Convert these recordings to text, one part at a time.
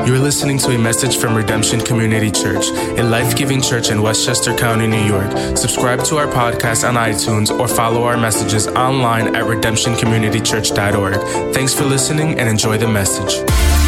You're listening to a message from Redemption Community Church, a life-giving church in Westchester County, New York. Subscribe to our podcast on iTunes or follow our messages online at redemptioncommunitychurch.org. Thanks for listening and enjoy the message.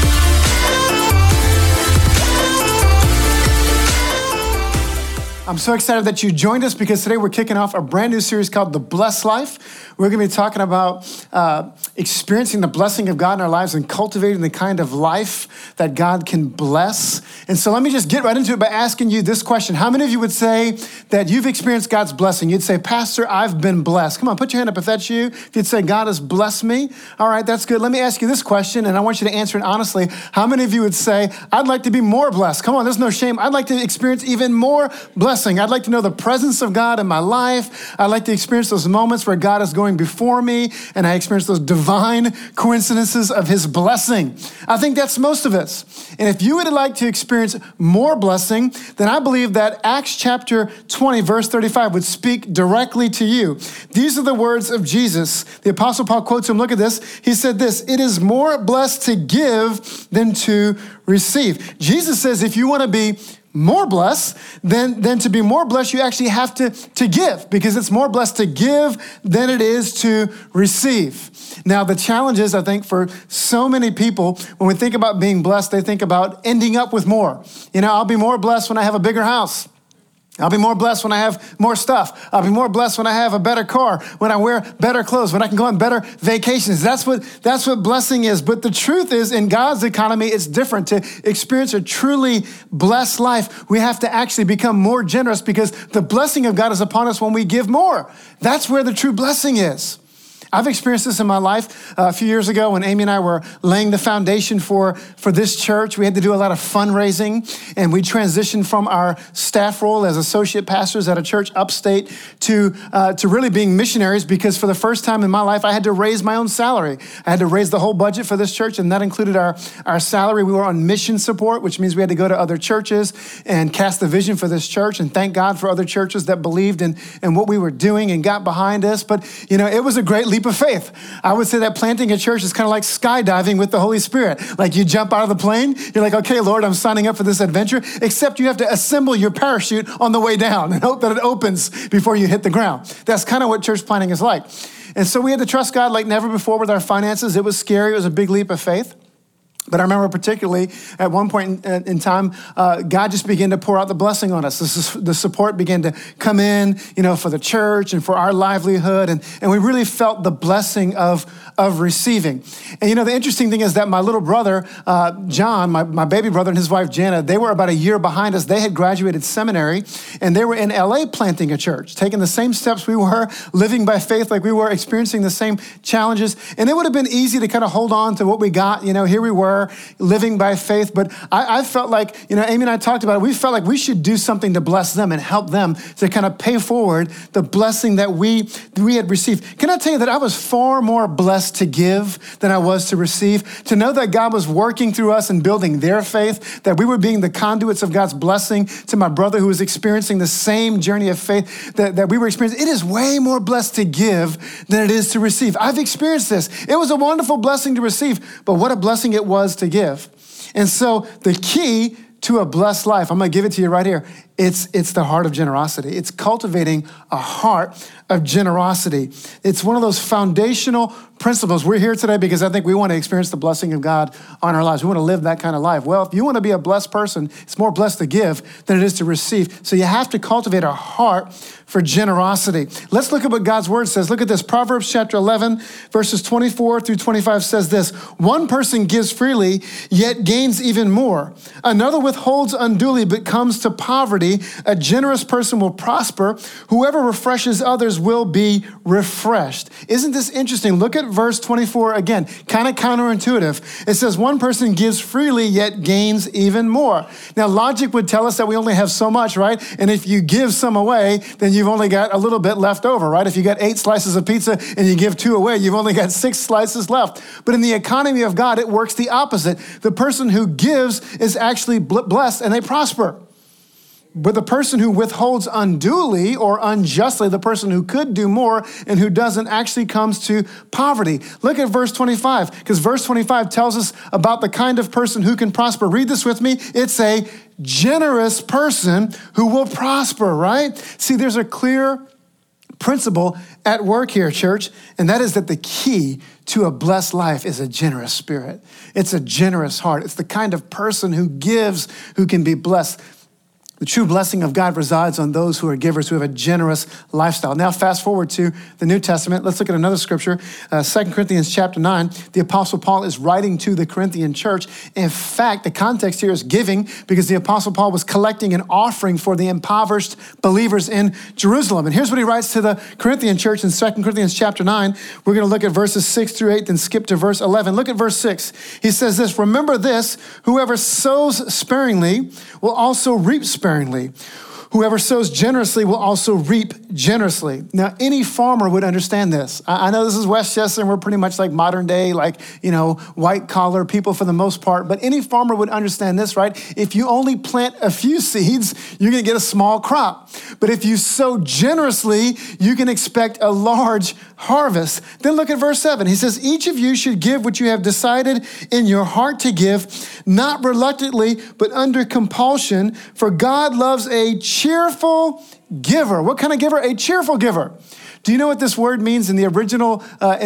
I'm so excited that you joined us because today we're kicking off a brand new series called The Blessed Life. We're going to be talking about experiencing the blessing of God in our lives and cultivating the kind of life that God can bless. And so let me just get right into it by asking you this question. How many of you would say that you've experienced God's blessing? You'd say, Pastor, I've been blessed. Come on, put your hand up if that's you. If you'd say, God has blessed me. All right, that's good. Let me ask you this question, and I want you to answer it honestly. How many of you would say, I'd like to be more blessed? Come on, there's no shame. I'd like to experience even more blessing. I'd like to know the presence of God in my life. I'd like to experience those moments where God is going before me and I experience those divine coincidences of his blessing. I think that's most of us. And if you would like to experience more blessing, then I believe that Acts chapter 20, verse 35 would speak directly to you. These are the words of Jesus. The Apostle Paul quotes him. Look at this. He said this, "It is more blessed to give than to receive." Jesus says if you want to be more blessed, then to be more blessed, you actually have to give, because it's more blessed to give than it is to receive. Now, the challenge is, I think, for so many people, when we think about being blessed, they think about ending up with more. You know, I'll be more blessed when I have a bigger house. I'll be more blessed when I have more stuff. I'll be more blessed when I have a better car, when I wear better clothes, when I can go on better vacations. That's what blessing is. But the truth is, in God's economy, it's different. To experience a truly blessed life, we have to actually become more generous, because the blessing of God is upon us when we give more. That's where the true blessing is. I've experienced this in my life a few years ago when Amy and I were laying the foundation for this church. We had to do a lot of fundraising, and we transitioned from our staff role as associate pastors at a church upstate to really being missionaries, because for the first time in my life, I had to raise my own salary. I had to raise the whole budget for this church, and that included our salary. We were on mission support, which means we had to go to other churches and cast the vision for this church, and thank God for other churches that believed in what we were doing and got behind us. But, you know, it was a great leap of faith. I would say that planting a church is kind of like skydiving with the Holy Spirit. Like you jump out of the plane, you're like, okay, Lord, I'm signing up for this adventure, except you have to assemble your parachute on the way down and hope that it opens before you hit the ground. That's kind of what church planting is like. And so we had to trust God like never before with our finances. It was scary. It was a big leap of faith. But I remember particularly at one point in time, God just began to pour out the blessing on us. The support began to come in, you know, for the church and for our livelihood. And we really felt the blessing of receiving. And, you know, the interesting thing is that my little brother, John, my baby brother, and his wife, Jana, they were about a year behind us. They had graduated seminary, and they were in LA planting a church, taking the same steps we were, living by faith like we were, experiencing the same challenges. And it would have been easy to kind of hold on to what we got. You know, here we were, living by faith. But I felt like, you know, Amy and I talked about it. We felt like we should do something to bless them and help them to kind of pay forward the blessing that we had received. Can I tell you that I was far more blessed to give than I was to receive? To know that God was working through us and building their faith, that we were being the conduits of God's blessing to my brother who was experiencing the same journey of faith that we were experiencing. It is way more blessed to give than it is to receive. I've experienced this. It was a wonderful blessing to receive, but what a blessing it was to give. And so the key to a blessed life, I'm going to give it to you right here. It's the heart of generosity. It's cultivating a heart of generosity. It's one of those foundational principles. We're here today because I think we want to experience the blessing of God on our lives. We want to live that kind of life. Well, if you want to be a blessed person, it's more blessed to give than it is to receive. So you have to cultivate a heart for generosity. Let's look at what God's word says. Look at this. Proverbs chapter 11, verses 24 through 25 says this: "One person gives freely, yet gains even more. Another withholds unduly, but comes to poverty. A generous person will prosper. Whoever refreshes others will be refreshed." Isn't this interesting? Look at verse 24 again, kind of counterintuitive. It says one person gives freely, yet gains even more. Now, logic would tell us that we only have so much, right? And if you give some away, then you've only got a little bit left over, right? If you got 8 slices of pizza and you give 2 away, you've only got 6 slices left. But in the economy of God, it works the opposite. The person who gives is actually blessed and they prosper. But the person who withholds unduly or unjustly, the person who could do more and who doesn't, actually comes to poverty. Look at verse 25, because verse 25 tells us about the kind of person who can prosper. Read this with me. It's a generous person who will prosper, right? See, there's a clear principle at work here, church, and that is that the key to a blessed life is a generous spirit. It's a generous heart. It's the kind of person who gives, who can be blessed. The true blessing of God resides on those who are givers, who have a generous lifestyle. Now, fast forward to the New Testament. Let's look at another scripture, 2 Corinthians chapter 9. The Apostle Paul is writing to the Corinthian church. In fact, the context here is giving, because the Apostle Paul was collecting an offering for the impoverished believers in Jerusalem. And here's what he writes to the Corinthian church in 2 Corinthians chapter 9. We're going to look at verses 6 through 8, then skip to verse 11. Look at verse 6. He says this, "Remember this, whoever sows sparingly will also reap sparingly. Whoever sows generously will also reap generously." Now, any farmer would understand this. I know this is Westchester, and we're pretty much like modern day, white collar people for the most part, but any farmer would understand this, right? If you only plant a few seeds, you're gonna get a small crop. But if you sow generously, you can expect a large harvest. Then look at verse 7. He says, "Each of you should give what you have decided in your heart to give, not reluctantly, but under compulsion, for God loves a cheerful giver." What kind of giver? A cheerful giver. Do you know what this word means in the original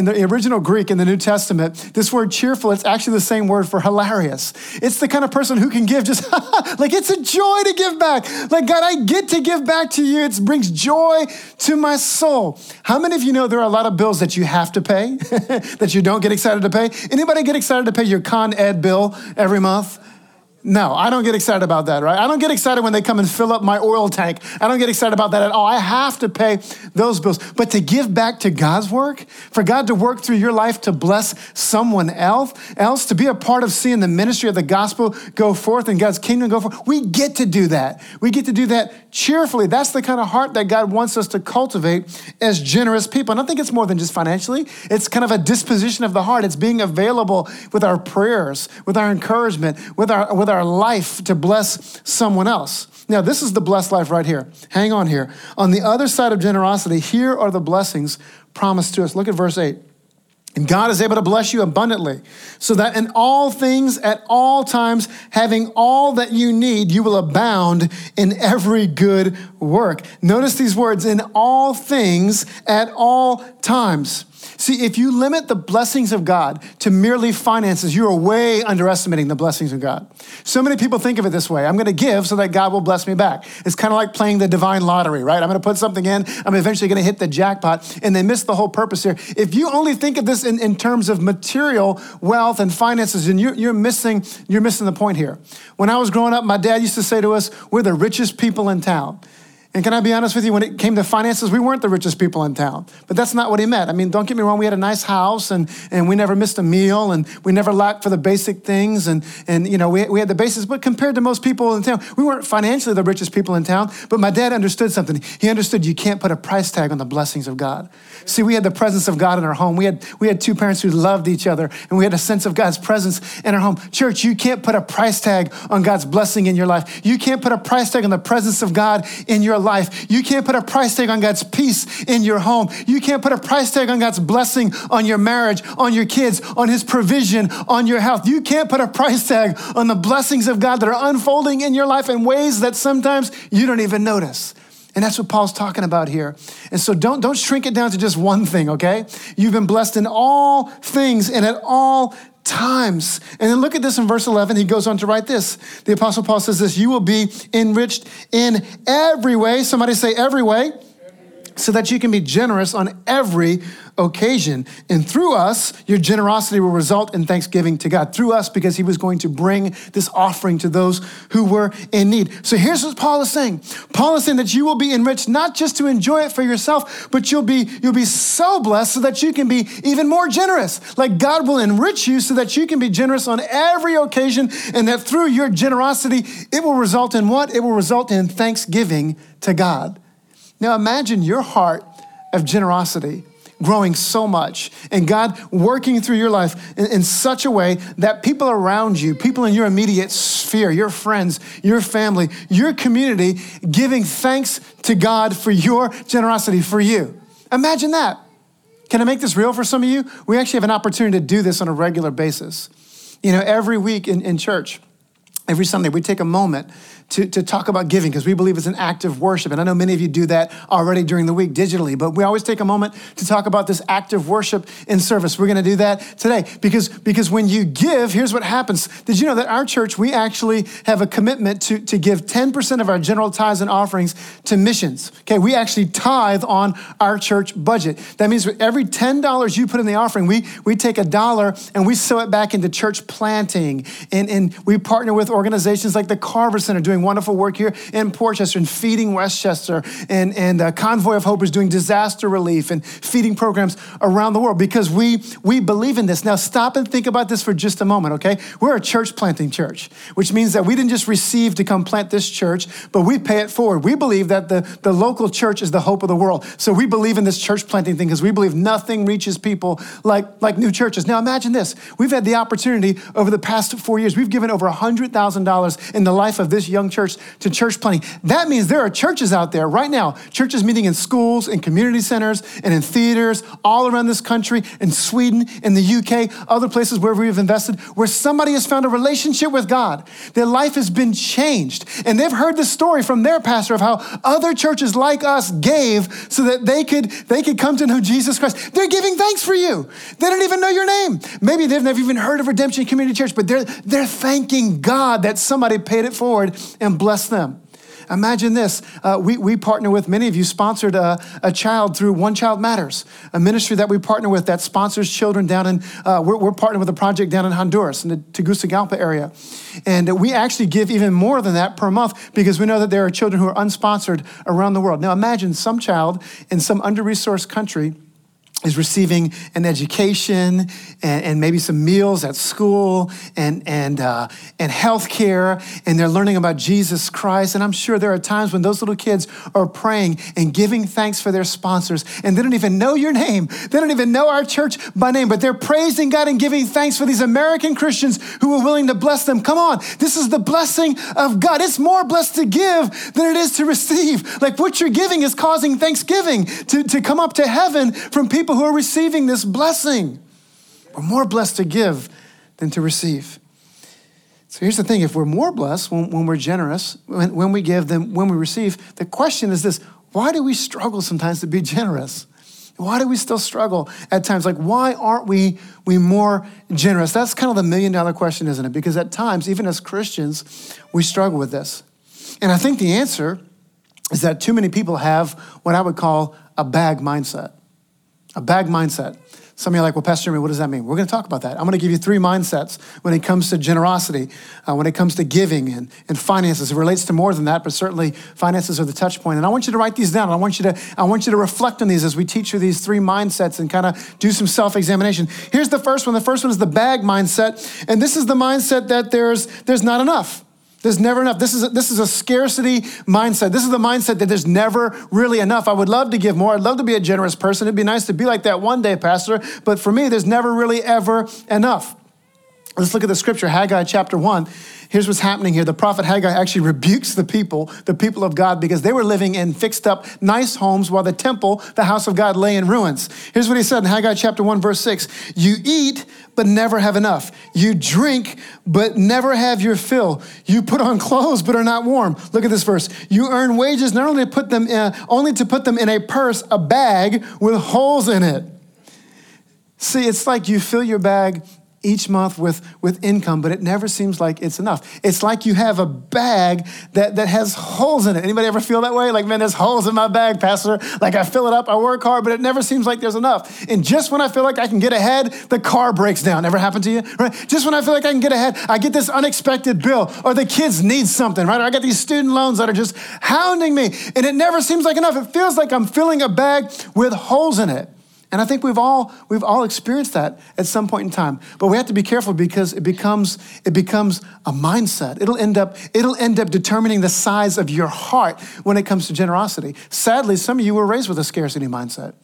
Greek in the New Testament? This word cheerful, it's actually the same word for hilarious. It's the kind of person who can give just, like it's a joy to give back. Like, God, I get to give back to you. It brings joy to my soul. How many of you know there are a lot of bills that you have to pay, that you don't get excited to pay? Anybody get excited to pay your Con Ed bill every month? No, I don't get excited about that, right? I don't get excited when they come and fill up my oil tank. I don't get excited about that at all. I have to pay those bills. But to give back to God's work, for God to work through your life to bless someone else, to be a part of seeing the ministry of the gospel go forth and God's kingdom go forth, we get to do that. We get to do that cheerfully. That's the kind of heart that God wants us to cultivate as generous people. And I think it's more than just financially. It's kind of a disposition of the heart. It's being available with our prayers, with our encouragement, with our life to bless someone else. Now, this is the blessed life right here. Hang on here. On the other side of generosity, here are the blessings promised to us. Look at verse 8. "And God is able to bless you abundantly, so that in all things at all times, having all that you need, you will abound in every good work." Notice these words, in all things at all times. See, if you limit the blessings of God to merely finances, you are way underestimating the blessings of God. So many people think of it this way: I'm going to give so that God will bless me back. It's kind of like playing the divine lottery, right? I'm going to put something in, I'm eventually going to hit the jackpot, and they miss the whole purpose here. If you only think of this in terms of material wealth and finances, then you're missing the point here. When I was growing up, my dad used to say to us, we're the richest people in town. And can I be honest with you, when it came to finances, we weren't the richest people in town. But that's not what he meant. I mean, don't get me wrong, we had a nice house and we never missed a meal and we never lacked for the basic things and you know, we had the basics. But compared to most people in town, we weren't financially the richest people in town. But my dad understood something. He understood you can't put a price tag on the blessings of God. See, we had the presence of God in our home. We had two parents who loved each other and we had a sense of God's presence in our home. Church, you can't put a price tag on God's blessing in your life. You can't put a price tag on the presence of God in your life. You can't put a price tag on God's peace in your home. You can't put a price tag on God's blessing on your marriage, on your kids, on his provision, on your health. You can't put a price tag on the blessings of God that are unfolding in your life in ways that sometimes you don't even notice. And that's what Paul's talking about here. And so don't shrink it down to just one thing, okay? You've been blessed in all things and at all times. And then look at this in verse 11. He goes on to write this. The Apostle Paul says this: you will be enriched in every way. Somebody say every way. So that you can be generous on every occasion. And through us, your generosity will result in thanksgiving to God. Through us, because he was going to bring this offering to those who were in need. So here's what Paul is saying. Paul is saying that you will be enriched, not just to enjoy it for yourself, but you'll be so blessed so that you can be even more generous. Like God will enrich you so that you can be generous on every occasion, and that through your generosity, it will result in what? It will result in thanksgiving to God. Now imagine your heart of generosity growing so much and God working through your life in such a way that people around you, people in your immediate sphere, sphere, your friends, your family, your community, giving thanks to God for your generosity for you. Imagine that. Can I make this real for some of you? We actually have an opportunity to do this on a regular basis. Every week in church, every Sunday, we take a moment to talk about giving because we believe it's an act of worship. And I know many of you do that already during the week digitally, but we always take a moment to talk about this act of worship in service. We're going to do that today because when you give, here's what happens. Did you know that our church, we actually have a commitment to give 10% of our general tithes and offerings to missions? Okay, we actually tithe on our church budget. That means for every $10 you put in the offering, we take $1 and we sow it back into church planting. And we partner with organizations like the Carver Center doing wonderful work here in Portchester and feeding Westchester, and Convoy of Hope is doing disaster relief and feeding programs around the world because we believe in this. Now stop and think about this for just a moment, okay? We're a church planting church, which means that we didn't just receive to come plant this church, but we pay it forward. We believe that the local church is the hope of the world. So we believe in this church planting thing because we believe nothing reaches people like new churches. Now imagine this. We've had the opportunity over the past 4 years. We've given over $100,000 in the life of this young church to church planting. That means there are churches out there right now, churches meeting in schools, in community centers, and in theaters all around this country, in Sweden, in the UK, other places where we've invested, where somebody has found a relationship with God. Their life has been changed. And they've heard the story from their pastor of how other churches like us gave so that they could come to know Jesus Christ. They're giving thanks for you. They don't even know your name. Maybe they've never even heard of Redemption Community Church, but they're thanking God that somebody paid it forward and blessed them. Imagine this. We partner with, many of you sponsored a child through One Child Matters, a ministry that we partner with that sponsors children down in, we're partnered with a project down in Honduras, in the Tegucigalpa area. And we actually give even more than that per month because we know that there are children who are unsponsored around the world. Now imagine some child in some under-resourced country is receiving an education and maybe some meals at school and health care, and they're learning about Jesus Christ. And I'm sure there are times when those little kids are praying and giving thanks for their sponsors, and they don't even know your name. They don't even know our church by name, but they're praising God and giving thanks for these American Christians who are willing to bless them. Come on, this is the blessing of God. It's more blessed to give than it is to receive. Like what you're giving is causing thanksgiving to come up to heaven from people who are receiving this blessing. We're more blessed to give than to receive. So here's the thing. If we're more blessed when we're generous, when we give than when we receive, the question is this: why do we struggle sometimes to be generous? Why do we still struggle at times? Like, why aren't we more generous? That's kind of the $1 million question, isn't it? Because at times, even as Christians, we struggle with this. And I think the answer is that too many people have what I would call a bag mindset. A bag mindset. Some of you are like, well, Pastor Jeremy, what does that mean? We're going to talk about that. I'm going to give you 3 mindsets when it comes to generosity, when it comes to giving and finances. It relates to more than that, but certainly finances are the touch point. And I want you to write these down. I want you to reflect on these as we teach you these 3 mindsets and kind of do some self-examination. Here's the first one. The first one is the bag mindset. And this is the mindset that there's not enough. There's never enough. This is a scarcity mindset. This is the mindset that there's never really enough. I would love to give more. I'd love to be a generous person. It'd be nice to be like that one day, Pastor. But for me, there's never really ever enough. Let's look at the scripture, Haggai chapter 1. Here's what's happening here. The prophet Haggai actually rebukes the people of God, because they were living in fixed up, nice homes while the temple, the house of God, lay in ruins. Here's what he said in Haggai chapter 1, verse 6. You eat, but never have enough. You drink, but never have your fill. You put on clothes, but are not warm. Look at this verse. You earn wages not only to put them in a purse, a bag with holes in it. See, it's like you fill your bag each month with income, but it never seems like it's enough. It's like you have a bag that has holes in it. Anybody ever feel that way? Like, man, there's holes in my bag, Pastor. Like, I fill it up, I work hard, but it never seems like there's enough. And just when I feel like I can get ahead, the car breaks down. Ever happened to you? Right? Just when I feel like I can get ahead, I get this unexpected bill, or the kids need something, right? Or I got these student loans that are just hounding me, and it never seems like enough. It feels like I'm filling a bag with holes in it. And I think we've all experienced that at some point in time. But we have to be careful, because it becomes a mindset. It'll end up determining the size of your heart when it comes to generosity. Sadly, some of you were raised with a scarcity mindset.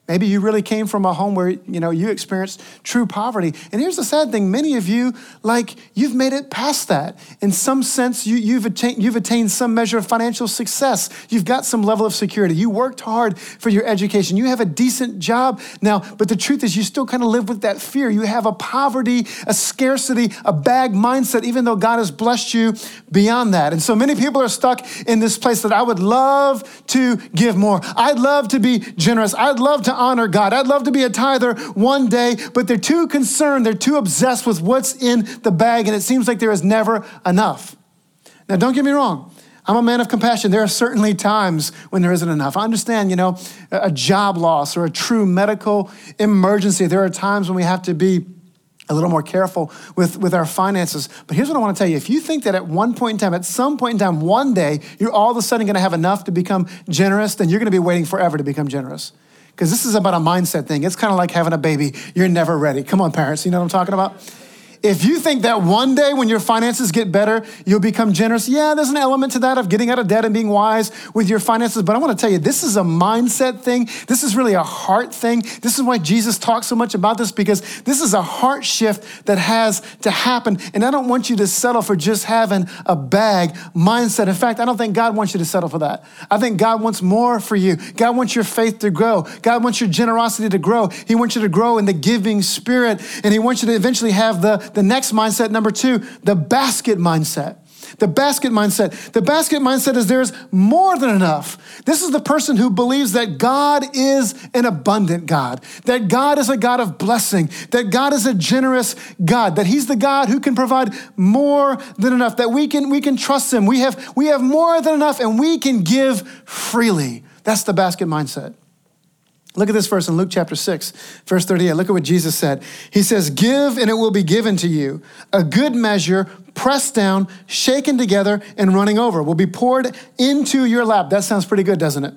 Maybe you really came from a home where, you experienced true poverty. And here's the sad thing. Many of you, you've made it past that. In some sense, you've attained some measure of financial success. You've got some level of security. You worked hard for your education. You have a decent job now. But the truth is you still kind of live with that fear. You have a poverty, a scarcity, a bag mindset, even though God has blessed you beyond that. And so many people are stuck in this place that I would love to give more. I'd love to be generous. I'd love to honor God. I'd love to be a tither one day, but they're too concerned. They're too obsessed with what's in the bag, and it seems like there is never enough. Now, don't get me wrong. I'm a man of compassion. There are certainly times when there isn't enough. I understand, a job loss or a true medical emergency. There are times when we have to be a little more careful with our finances. But here's what I want to tell you. If you think that at some point in time, one day, you're all of a sudden going to have enough to become generous, then you're going to be waiting forever to become generous. Because this is about a mindset thing. It's kind of like having a baby. You're never ready. Come on, parents. You know what I'm talking about? If you think that one day when your finances get better, you'll become generous, yeah, there's an element to that of getting out of debt and being wise with your finances. But I want to tell you, this is a mindset thing. This is really a heart thing. This is why Jesus talks so much about this, because this is a heart shift that has to happen. And I don't want you to settle for just having a bag mindset. In fact, I don't think God wants you to settle for that. I think God wants more for you. God wants your faith to grow. God wants your generosity to grow. He wants you to grow in the giving spirit. And he wants you to eventually have the next mindset, number 2, the basket mindset. The basket mindset. The basket mindset is there's more than enough. This is the person who believes that God is an abundant God, that God is a God of blessing, that God is a generous God, that he's the God who can provide more than enough, that we can trust him. We have more than enough and we can give freely. That's the basket mindset. Look at this verse in Luke chapter 6, verse 38. Look at what Jesus said. He says, give and it will be given to you. A good measure, pressed down, shaken together, and running over will be poured into your lap. That sounds pretty good, doesn't it?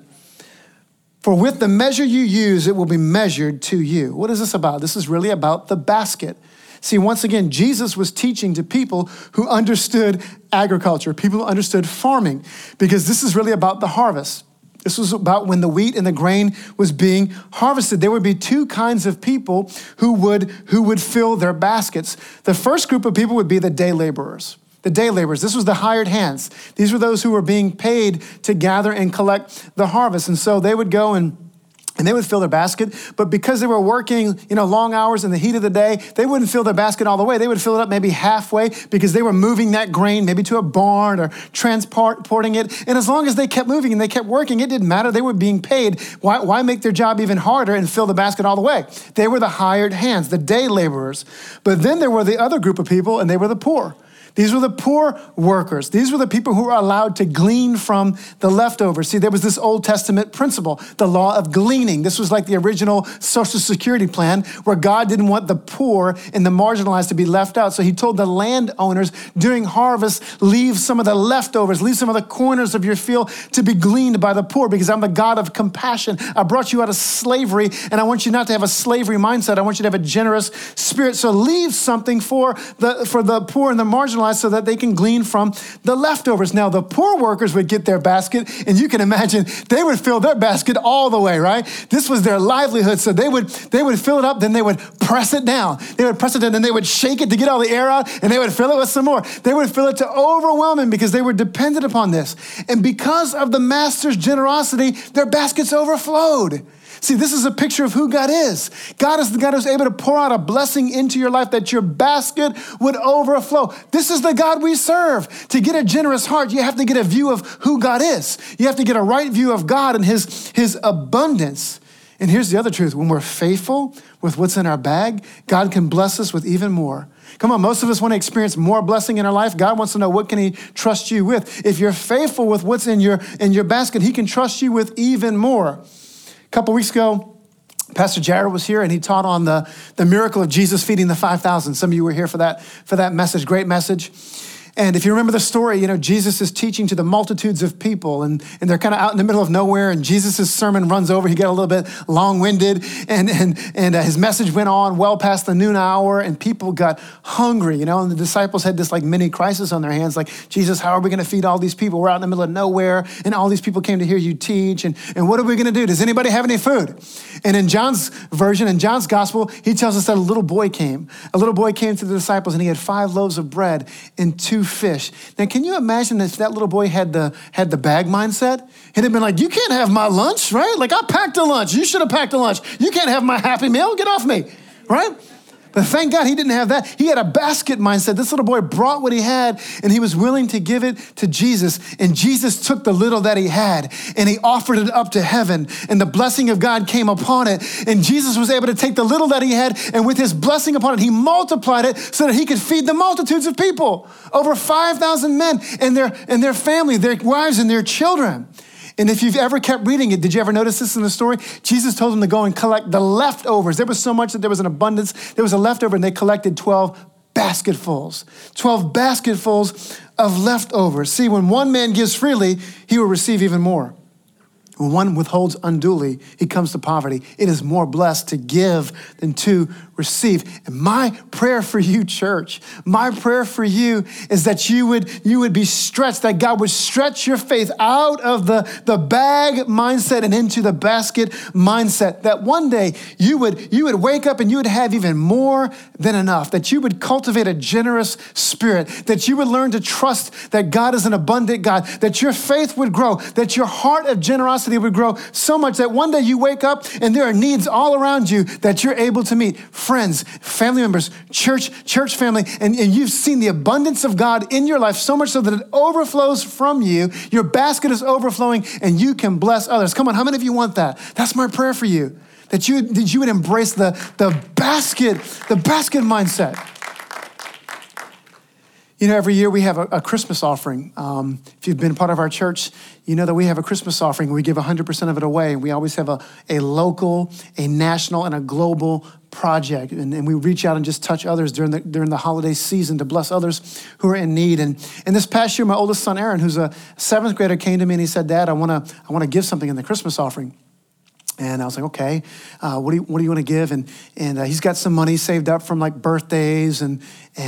For with the measure you use, it will be measured to you. What is this about? This is really about the basket. See, once again, Jesus was teaching to people who understood agriculture, people who understood farming, because this is really about the harvest. This was about when the wheat and the grain was being harvested. There would be 2 kinds of people who would fill their baskets. The first group of people would be the day laborers. The day laborers. This was the hired hands. These were those who were being paid to gather and collect the harvest. And so they would go and they would fill their basket, but because they were working, long hours in the heat of the day, they wouldn't fill their basket all the way. They would fill it up maybe halfway because they were moving that grain maybe to a barn or transporting it. And as long as they kept moving and they kept working, it didn't matter. They were being paid. Why make their job even harder and fill the basket all the way? They were the hired hands, the day laborers. But then there were the other group of people, and they were the poor. These were the poor workers. These were the people who were allowed to glean from the leftovers. See, there was this Old Testament principle, the law of gleaning. This was like the original Social Security plan where God didn't want the poor and the marginalized to be left out. So he told the landowners during harvest, leave some of the leftovers, leave some of the corners of your field to be gleaned by the poor because I'm the God of compassion. I brought you out of slavery and I want you not to have a slavery mindset. I want you to have a generous spirit. So leave something for the poor and the marginalized so that they can glean from the leftovers. Now, the poor workers would get their basket, and you can imagine they would fill their basket all the way, right? This was their livelihood. So they would fill it up, then they would press it down. They would press it down, then they would shake it to get all the air out, and they would fill it with some more. They would fill it to overwhelming because they were dependent upon this. And because of the master's generosity, their baskets overflowed. See, this is a picture of who God is. God is the God who's able to pour out a blessing into your life that your basket would overflow. This is the God we serve. To get a generous heart, you have to get a view of who God is. You have to get a right view of God and his abundance. And here's the other truth. When we're faithful with what's in our bag, God can bless us with even more. Come on, most of us want to experience more blessing in our life. God wants to know, what can he trust you with? If you're faithful with what's in your basket, he can trust you with even more. A couple weeks ago, Pastor Jared was here and he taught on the miracle of Jesus feeding the 5,000. Some of you were here for that message, great message. And if you remember the story, Jesus is teaching to the multitudes of people and they're kind of out in the middle of nowhere and Jesus' sermon runs over. He got a little bit long-winded and his message went on well past the noon hour and people got hungry, and the disciples had this like mini crisis on their hands. Like, Jesus, how are we going to feed all these people? We're out in the middle of nowhere and all these people came to hear you teach. And what are we going to do? Does anybody have any food? And in John's version, in John's gospel, he tells us that a little boy came. A little boy came to the disciples and he had 5 loaves of bread and 2 fish. Now, can you imagine if that little boy had the bag mindset? He'd have been like, you can't have my lunch, right? Like, I packed a lunch. You should have packed a lunch. You can't have my Happy Meal. Get off me, right? But thank God he didn't have that. He had a basket mindset. This little boy brought what he had and he was willing to give it to Jesus. And Jesus took the little that he had and he offered it up to heaven and the blessing of God came upon it. And Jesus was able to take the little that he had and with his blessing upon it, he multiplied it so that he could feed the multitudes of people. Over 5,000 men and their family, their wives and their children. And if you've ever kept reading it, did you ever notice this in the story? Jesus told them to go and collect the leftovers. There was so much that there was an abundance. There was a leftover and they collected 12 basketfuls. 12 basketfuls of leftovers. See, when one man gives freely, he will receive even more. When one withholds unduly, he comes to poverty. It is more blessed to give than to receive. And my prayer for you, church, my prayer for you is that you would be stretched, that God would stretch your faith out of the bag mindset and into the basket mindset. That one day you would wake up and you would have even more than enough. That you would cultivate a generous spirit. That you would learn to trust that God is an abundant God. That your faith would grow. That your heart of generosity would grow so much that one day you wake up and there are needs all around you that you're able to meet. Friends, family members, church family, and you've seen the abundance of God in your life so much so that it overflows from you. Your basket is overflowing and you can bless others. Come on, how many of you want that? That's my prayer for you, that you would embrace the basket mindset. Every year we have a Christmas offering. If you've been part of our church, you know that we have a Christmas offering. We give 100% of it away. We always have a local, a national, and a global project. And we reach out and just touch others during the holiday season to bless others who are in need. And this past year, my oldest son, Aaron, who's a 7th grader, came to me and he said, Dad, I want to give something in the Christmas offering. And I was like, okay, what do you want to give? And he's got some money saved up from like birthdays and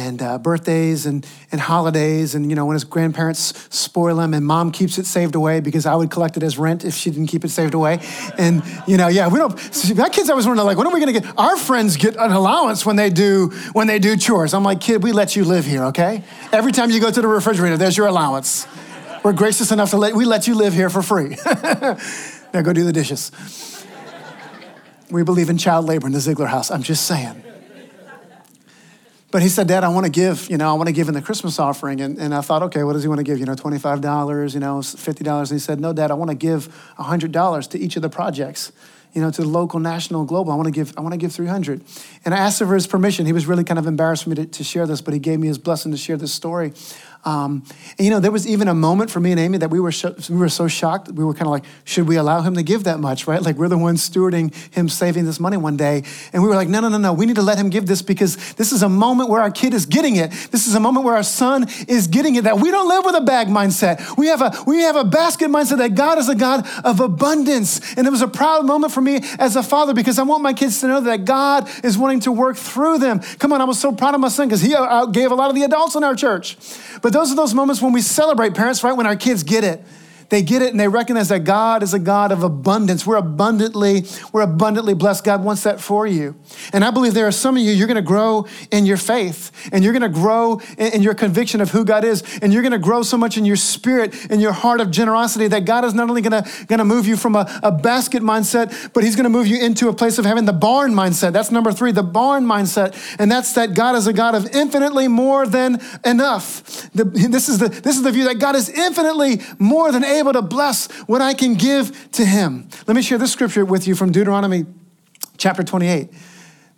holidays. And, when his grandparents spoil him and mom keeps it saved away because I would collect it as rent if she didn't keep it saved away. And, we don't, my kids always wonder like, when are we going to get, our friends get an allowance when they do chores. I'm like, kid, we let you live here, okay? Every time you go to the refrigerator, there's your allowance. We're gracious enough to let you live here for free. Now go do the dishes. We believe in child labor in the Ziegler house. I'm just saying. But he said, Dad, I want to give, I want to give in the Christmas offering. And I thought, okay, what does he want to give? $25, $50. And he said, no, Dad, I want to give $100 to each of the projects. To the local, national, global. I want to give $300. And I asked him for his permission. He was really kind of embarrassed for me to share this, but he gave me his blessing to share this story. There was even a moment for me and Amy that we were so shocked. We were kind of like, should we allow him to give that much, right? Like we're the ones stewarding him saving this money one day. And we were like, no. We need to let him give this because this is a moment where our kid is getting it. This is a moment where our son is getting it, that we don't live with a bag mindset. We have a basket mindset that God is a God of abundance. And it was a proud moment for me as a father because I want my kids to know that God is wanting to work through them. Come on, I was so proud of my son because he outgave a lot of the adults in our church. But those are those moments when we celebrate, parents, right? When our kids get it. They get it and they recognize that God is a God of abundance. We're abundantly blessed. God wants that for you. And I believe there are some of you, you're going to grow in your faith and you're going to grow in your conviction of who God is. And you're going to grow so much in your spirit and your heart of generosity that God is not only going to move you from a basket mindset, but he's going to move you into a place of having the barn mindset. That's number 3, the barn mindset. And that's that God is a God of infinitely more than enough. This is the view that God is infinitely more than able to bless what I can give to him. Let me share this scripture with you from Deuteronomy chapter 28.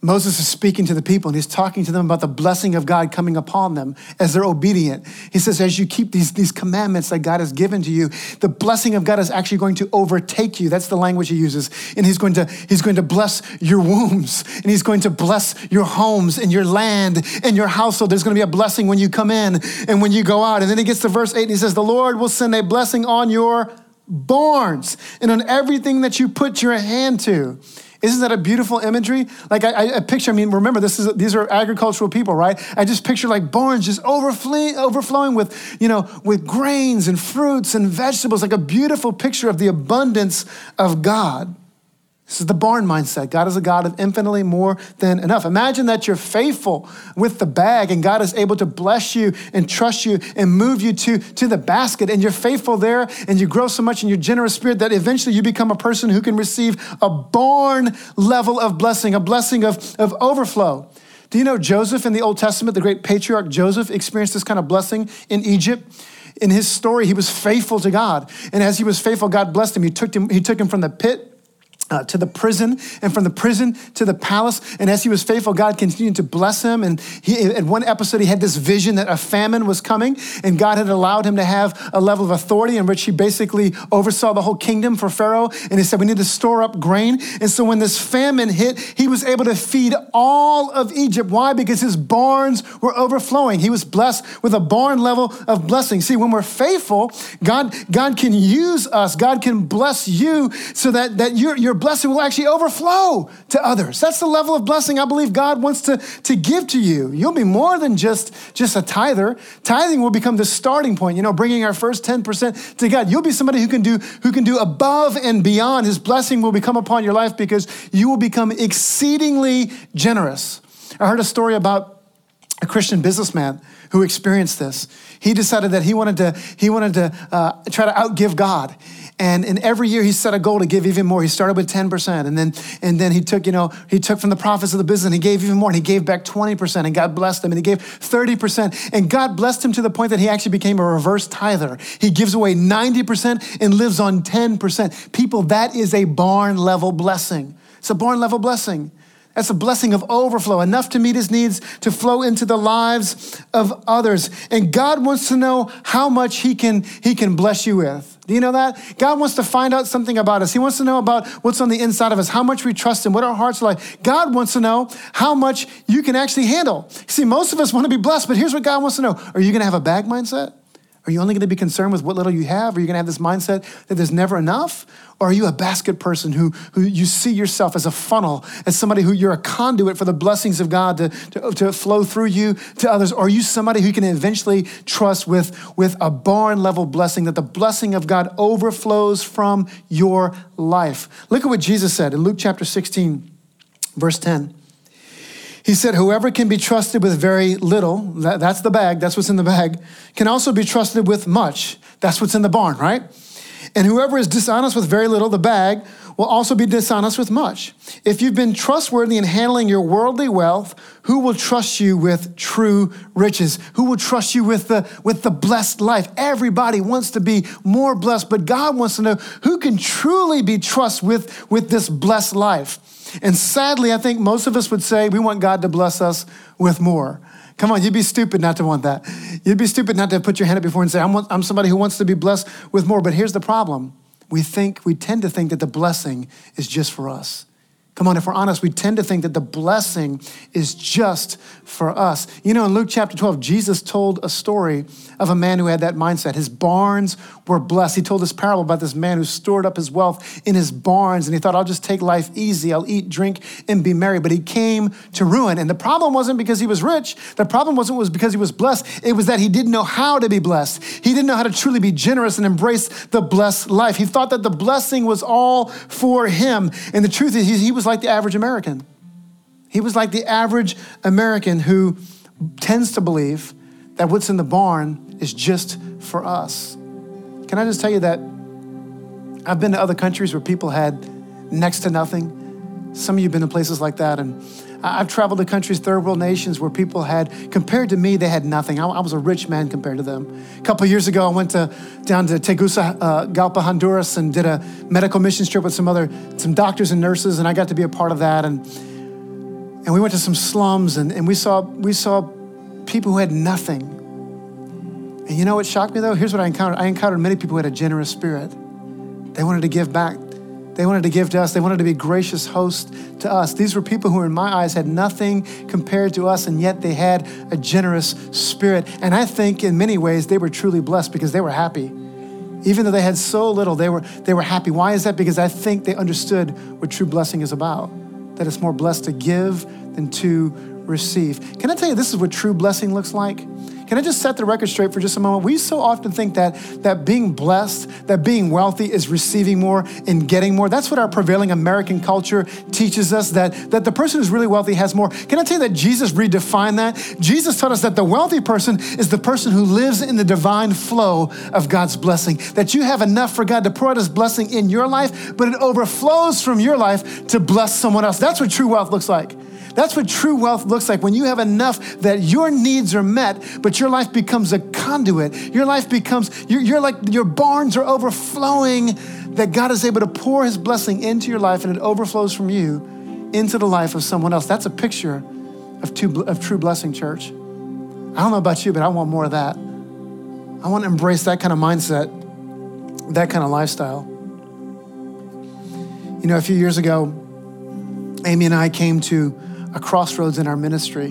Moses is speaking to the people and he's talking to them about the blessing of God coming upon them as they're obedient. He says, as you keep these commandments that God has given to you, the blessing of God is actually going to overtake you. That's the language he uses. And he's going to bless your wombs, and he's going to bless your homes and your land and your household. There's going to be a blessing when you come in and when you go out. And then he gets to verse 8 and he says, the Lord will send a blessing on your barns and on everything that you put your hand to. Isn't that a beautiful imagery? Like I picture, remember, these are agricultural people, right? I just picture like barns just overflowing with grains and fruits and vegetables, like a beautiful picture of the abundance of God. This is the barn mindset. God is a God of infinitely more than enough. Imagine that you're faithful with the bag and God is able to bless you and trust you and move you to the basket, and you're faithful there and you grow so much in your generous spirit that eventually you become a person who can receive a barn level of blessing, a blessing of overflow. Do you know Joseph in the Old Testament, the great patriarch Joseph, experienced this kind of blessing in Egypt? In his story, he was faithful to God. And as he was faithful, God blessed him. He took him from the pit to the prison, and from the prison to the palace. And as he was faithful, God continued to bless him. And in one episode, he had this vision that a famine was coming, and God had allowed him to have a level of authority in which he basically oversaw the whole kingdom for Pharaoh. And he said, we need to store up grain. And so when this famine hit, he was able to feed all of Egypt. Why? Because his barns were overflowing. He was blessed with a barn level of blessing. See, when we're faithful, God can use us. God can bless you so that your blessing will actually overflow to others. That's the level of blessing I believe God wants to give to you. You'll be more than just a tither. Tithing will become the starting point, bringing our first 10% to God. You'll be somebody who can do above and beyond. His blessing will become upon your life because you will become exceedingly generous. I heard a story about a Christian businessman who experienced this. He decided that he wanted to try to outgive God. And every year he set a goal to give even more. He started with 10%. And then he took from the profits of the business and he gave even more. And he gave back 20%, and God blessed him. And he gave 30%. And God blessed him to the point that he actually became a reverse tither. He gives away 90% and lives on 10%. People, that is a barn level blessing. It's a barn level blessing. That's a blessing of overflow, enough to meet his needs, to flow into the lives of others. And God wants to know how much he can bless you with. Do you know that? God wants to find out something about us. He wants to know about what's on the inside of us, how much we trust him, what our hearts are like. God wants to know how much you can actually handle. See, most of us want to be blessed, but here's what God wants to know. Are you going to have a bag mindset? Are you only going to be concerned with what little you have? Are you going to have this mindset that there's never enough? Or are you a basket person who you see yourself as a funnel, as somebody who you're a conduit for the blessings of God to flow through you to others? Or are you somebody who can eventually trust with a barn level blessing, that the blessing of God overflows from your life? Look at what Jesus said in Luke chapter 16, verse 10. He said, whoever can be trusted with very little, that's the bag, that's what's in the bag, can also be trusted with much. That's what's in the barn, right? And whoever is dishonest with very little, the bag, will also be dishonest with much. If you've been trustworthy in handling your worldly wealth, who will trust you with true riches? Who will trust you with the blessed life? Everybody wants to be more blessed, but God wants to know who can truly be trusted with this blessed life. And sadly, I think most of us would say we want God to bless us with more. Come on, you'd be stupid not to want that. You'd be stupid not to put your hand up before and say, I'm somebody who wants to be blessed with more. But here's the problem. We tend to think that the blessing is just for us. Come on, if we're honest, we tend to think that the blessing is just for us. In Luke chapter 12, Jesus told a story of a man who had that mindset. His barns were blessed. He told this parable about this man who stored up his wealth in his barns, and he thought, I'll just take life easy. I'll eat, drink, and be merry. But he came to ruin. And the problem wasn't because he was rich. The problem was because he was blessed. It was that he didn't know how to be blessed. He didn't know how to truly be generous and embrace the blessed life. He thought that the blessing was all for him. And the truth is, he was like the average American. He was like the average American who tends to believe that what's in the barn is just for us. Can I just tell you that I've been to other countries where people had next to nothing. Some of you have been in places like that. And I've traveled to countries, third world nations, where people had, compared to me, they had nothing. I was a rich man compared to them. A couple of years ago, I went down to Tegucigalpa, Honduras, and did a medical mission trip with some doctors and nurses, and I got to be a part of that. And And we went to some slums and we saw people who had nothing. And you know what shocked me though? Here's what I encountered. I encountered many people who had a generous spirit. They wanted to give back. They wanted to give to us. They wanted to be gracious hosts to us. These were people who in my eyes had nothing compared to us, and yet they had a generous spirit. And I think in many ways they were truly blessed because they were happy. Even though they had so little, they were happy. Why is that? Because I think they understood what true blessing is about, that it's more blessed to give than to receive. Can I tell you, this is what true blessing looks like? Can I just set the record straight for just a moment? We so often think that being blessed, that being wealthy is receiving more and getting more. That's what our prevailing American culture teaches us, that the person who's really wealthy has more. Can I tell you that Jesus redefined that? Jesus taught us that the wealthy person is the person who lives in the divine flow of God's blessing, that you have enough for God to pour out his blessing in your life, but it overflows from your life to bless someone else. That's what true wealth looks like. That's what true wealth looks like, when you have enough that your needs are met, but your life becomes a conduit. Your life becomes, you're like your barns are overflowing, that God is able to pour his blessing into your life and it overflows from you into the life of someone else. That's a picture of true blessing, church. I don't know about you, but I want more of that. I want to embrace that kind of mindset, that kind of lifestyle. You know, a few years ago, Amy and I came to a crossroads in our ministry.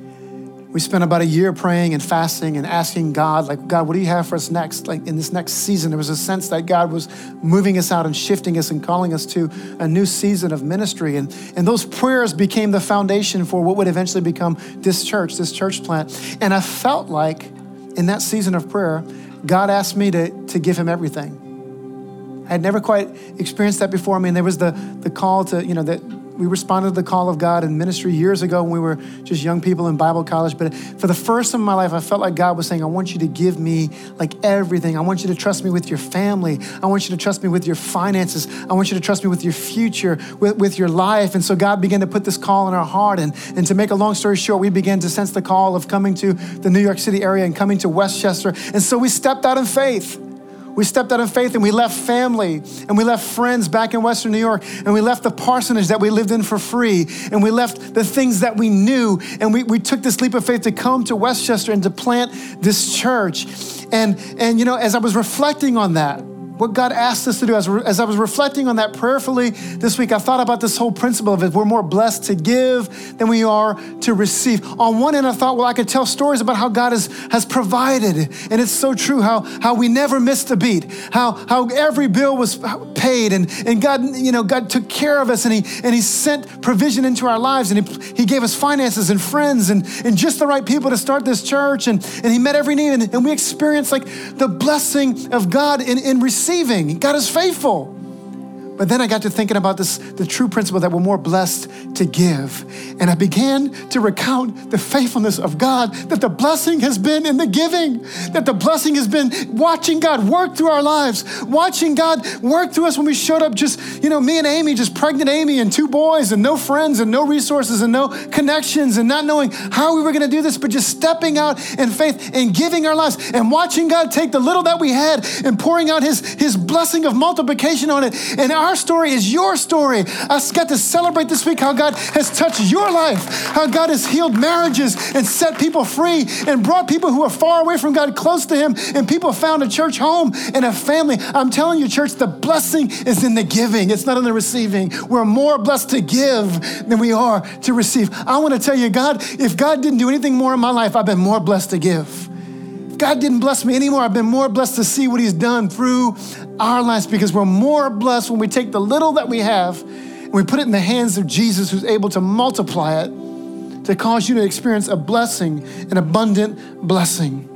We spent about a year praying and fasting and asking God, like, God, what do you have for us next? Like in this next season, there was a sense that God was moving us out and shifting us and calling us to a new season of ministry. And those prayers became the foundation for what would eventually become this church plant. And I felt like in that season of prayer, God asked me to give him everything. I had never quite experienced that before. I mean, there was the call to, that we responded to the call of God in ministry years ago when we were just young people in Bible college. But for the first time in my life, I felt like God was saying, I want you to give me like everything. I want you to trust me with your family. I want you to trust me with your finances. I want you to trust me with your future, with your life. And so God began to put this call in our heart. And to make a long story short, we began to sense the call of coming to the New York City area and coming to Westchester. And so we stepped out in faith. We stepped out in faith and we left family and we left friends back in Western New York, and we left the parsonage that we lived in for free, and we left the things that we knew, and we took this leap of faith to come to Westchester and to plant this church. And as I was reflecting on that, what God asked us to do, as I was reflecting on that prayerfully this week, I thought about this whole principle of it. We're more blessed to give than we are to receive. On one end, I thought, well, I could tell stories about how God has provided. And it's so true, how we never missed a beat, how every bill was paid, and God took care of us, and he sent provision into our lives, and he gave us finances and friends and just the right people to start this church, and he met every need, and we experienced like the blessing of God in receiving. God is faithful. But then I got to thinking about the true principle that we're more blessed to give. And I began to recount the faithfulness of God, that the blessing has been in the giving, that the blessing has been watching God work through our lives, watching God work through us when we showed up just, me and Amy, just pregnant Amy and 2 boys and no friends and no resources and no connections and not knowing how we were going to do this, but just stepping out in faith and giving our lives and watching God take the little that we had and pouring out his blessing of multiplication on it. And our story is your story. I got to celebrate this week how God has touched your life, how God has healed marriages and set people free and brought people who are far away from God close to him, and people found a church home and a family. I'm telling you, church, the blessing is in the giving. It's not in the receiving. We're more blessed to give than we are to receive. I want to tell you, if God didn't do anything more in my life, I've been more blessed to give. God didn't bless me anymore. I've been more blessed to see what he's done through our lives, because we're more blessed when we take the little that we have and we put it in the hands of Jesus, who's able to multiply it to cause you to experience a blessing, an abundant blessing.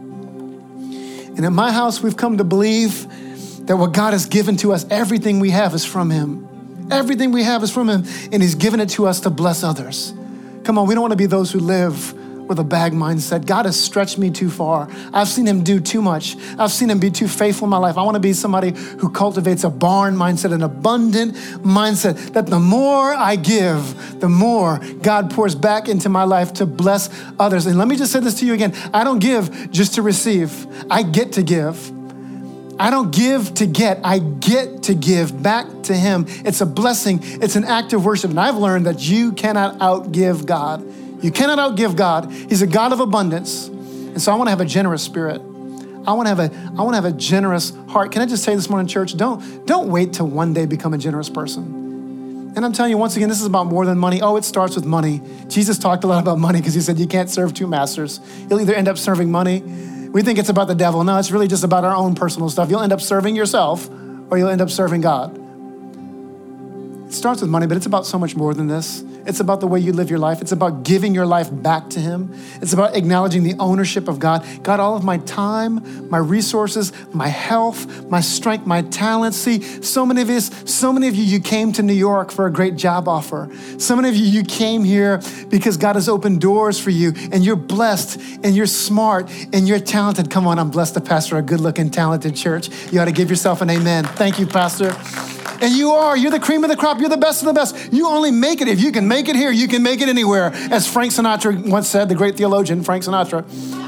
And at my house, we've come to believe that what God has given to us, everything we have is from him. Everything we have is from him, and he's given it to us to bless others. Come on, we don't want to be those who live with a bag mindset. God has stretched me too far. I've seen him do too much. I've seen him be too faithful in my life. I want to be somebody who cultivates a barn mindset, an abundant mindset, that the more I give, the more God pours back into my life to bless others. And let me just say this to you again. I don't give just to receive. I get to give. I don't give to get, I get to give back to him. It's a blessing. It's an act of worship. And I've learned that you cannot outgive God. You cannot outgive God. He's a God of abundance. And so I want to have a generous spirit. I want to have a generous heart. Can I just say this morning, church, don't wait till one day become a generous person. And I'm telling you, once again, this is about more than money. Oh, it starts with money. Jesus talked a lot about money because he said you can't serve two masters. You'll either end up serving money. We think it's about the devil. No, it's really just about our own personal stuff. You'll end up serving yourself or you'll end up serving God. It starts with money, but it's about so much more than this. It's about the way you live your life. It's about giving your life back to him. It's about acknowledging the ownership of God. God, all of my time, my resources, my health, my strength, my talents. See, so many of you came to New York for a great job offer. So many of you came here because God has opened doors for you and you're blessed and you're smart and you're talented. Come on, I'm blessed to pastor a good-looking, talented church. You ought to give yourself an amen. Thank you, Pastor. And you're the cream of the crop. You're the best of the best. You only make it. If you can make it here, you can make it anywhere. As Frank Sinatra once said, the great theologian, Frank Sinatra.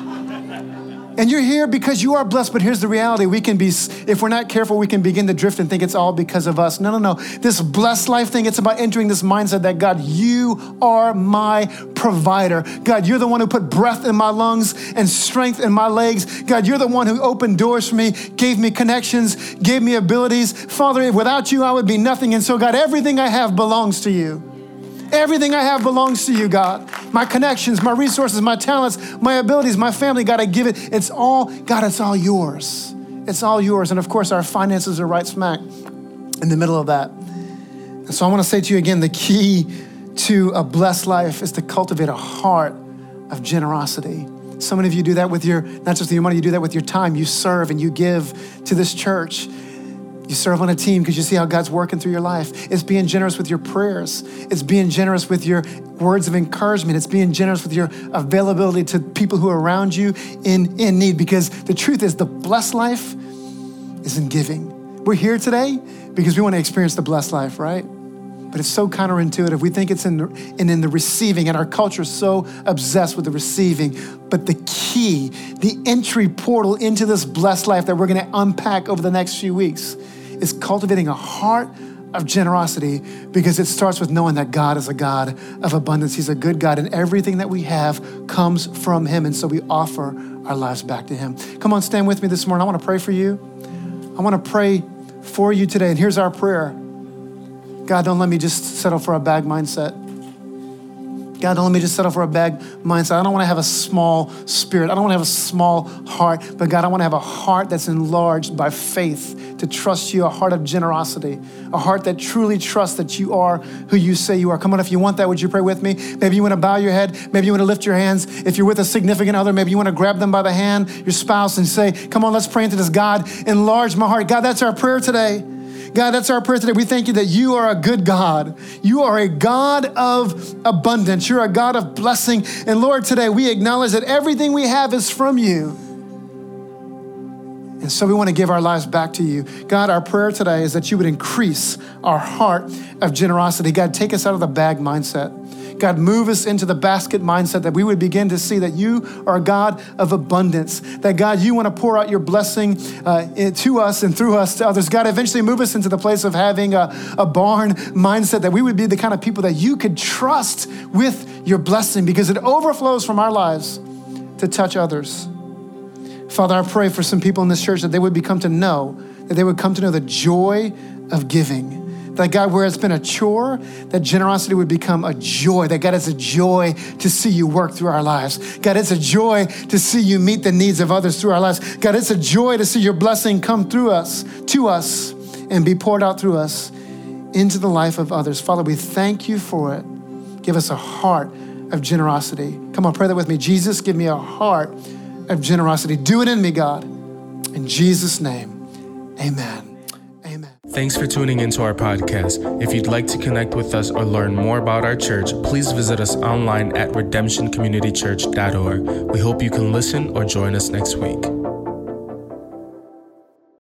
And you're here because you are blessed, but here's the reality. If we're not careful, we can begin to drift and think it's all because of us. No. This blessed life thing, it's about entering this mindset that God, you are my provider. God, you're the one who put breath in my lungs and strength in my legs. God, you're the one who opened doors for me, gave me connections, gave me abilities. Father, without you, I would be nothing. And so God, everything I have belongs to you. Everything I have belongs to you, God. My connections, my resources, my talents, my abilities, my family, God, I give it. It's all yours. It's all yours. And of course, our finances are right smack in the middle of that. And so I want to say to you again, the key to a blessed life is to cultivate a heart of generosity. So many of you do that with not just your money, you do that with your time. You serve and you give to this church. You serve on a team because you see how God's working through your life. It's being generous with your prayers. It's being generous with your words of encouragement. It's being generous with your availability to people who are around you in need. Because the truth is, the blessed life is in giving. We're here today because we want to experience the blessed life, right? But it's so counterintuitive. We think it's in the receiving, and our culture is so obsessed with the receiving. But the key, the entry portal into this blessed life that we're going to unpack over the next few weeks is cultivating a heart of generosity, because it starts with knowing that God is a God of abundance. He's a good God, and everything that we have comes from him. And so we offer our lives back to him. Come on, stand with me this morning. I want to pray for you. I want to pray for you today. And here's our prayer. God, don't let me just settle for a bag mindset. God, don't let me just settle for a bag mindset. I don't want to have a small spirit. I don't want to have a small heart. But God, I want to have a heart that's enlarged by faith to trust you, a heart of generosity, a heart that truly trusts that you are who you say you are. Come on, if you want that, would you pray with me? Maybe you want to bow your head. Maybe you want to lift your hands. If you're with a significant other, maybe you want to grab them by the hand, your spouse, and say, come on, let's pray into this. God, enlarge my heart. God, that's our prayer today. God, that's our prayer today. We thank you that you are a good God. You are a God of abundance. You're a God of blessing. And Lord, today we acknowledge that everything we have is from you. And so we want to give our lives back to you. God, our prayer today is that you would increase our heart of generosity. God, take us out of the bag mindset. God, move us into the basket mindset, that we would begin to see that you are a God of abundance, that God, you want to pour out your blessing to us and through us to others. God, eventually move us into the place of having a barn mindset, that we would be the kind of people that you could trust with your blessing, because it overflows from our lives to touch others. Father, I pray for some people in this church that they would come to know the joy of giving. That God, where it's been a chore, that generosity would become a joy. That God, it's a joy to see you work through our lives. God, it's a joy to see you meet the needs of others through our lives. God, it's a joy to see your blessing come through us, to us, and be poured out through us into the life of others. Father, we thank you for it. Give us a heart of generosity. Come on, pray that with me. Jesus, give me a heart of generosity. Do it in me, God. In Jesus' name, amen. Thanks for tuning into our podcast. If you'd like to connect with us or learn more about our church, please visit us online at redemptioncommunitychurch.org. We hope you can listen or join us next week.